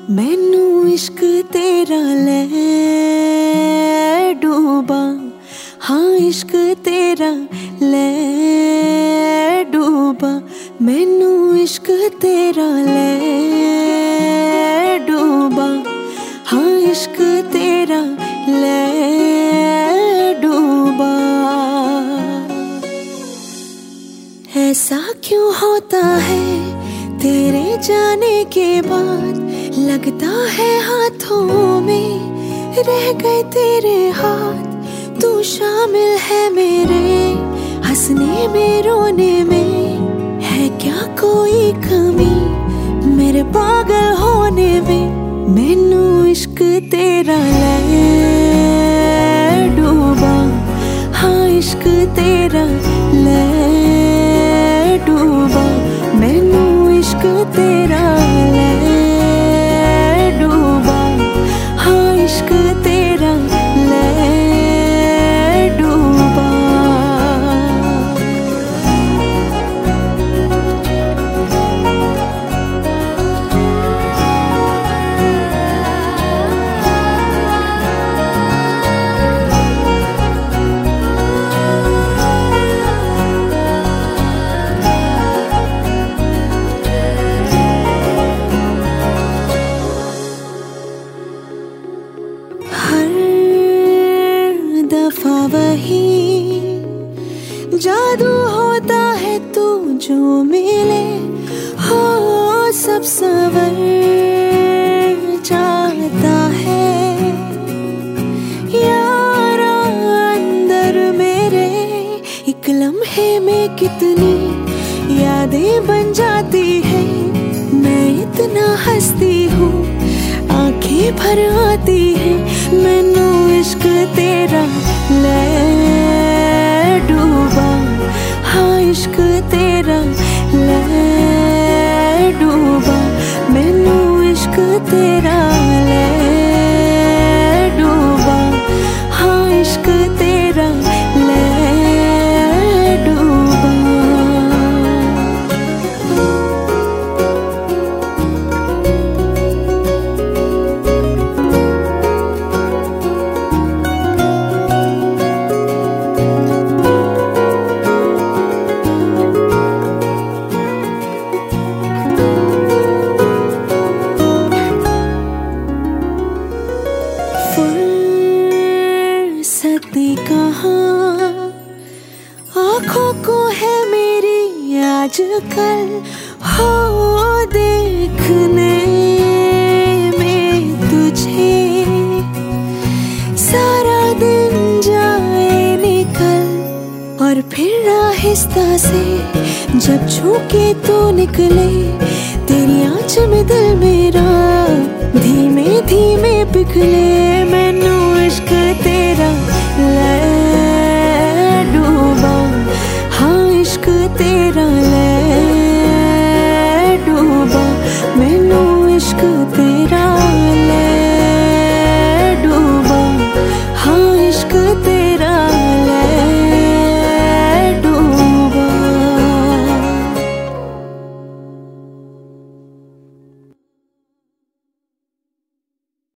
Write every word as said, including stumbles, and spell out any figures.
मैनू इश्क तेरा ले डूबा, हाँ इश्क तेरा ले डूबा। मैनू इश्क तेरा ले डूबा, हाँ इश्क तेरा ले डूबा। ऐसा क्यों होता है तेरे जाने के बाद, लगता है हाथों में रह गए तेरे हाथ। तू शामिल है मेरे हंसने में रोने में, है क्या कोई कमी मेरे पागल होने में। मैनू इश्क तेरा ले डूबा, हाँ इश्क तेरा ले डूबा। मैनू इश्क तेरा ले डूबा, हाँ इश्क तेरा ले डूबा। दफा वही जादू होता है, तू जो मिले हो सब सवर जाता है। यारा अंदर मेरे एक लम्हे में कितनी यादें बन जाती है। मैं इतना हंसती हूँ आंखें भर आती है। मैनू इश्क तेरा ले डूबा, हाँ इश्क तेरा ले डूबा। मैनू इश्क तेरा ले डूबा, हाँ इश्क तेरा ले डूबा। फुर्सत कहाँ आँखों को है मेरी आजकल, हो देखने में तुझे सारा दिन जाए निकल। और फिर आहिस्ता से जब छू के तू निकले, तेरी आँच में दिल मेरा धीमे धीमे पिघले। मैं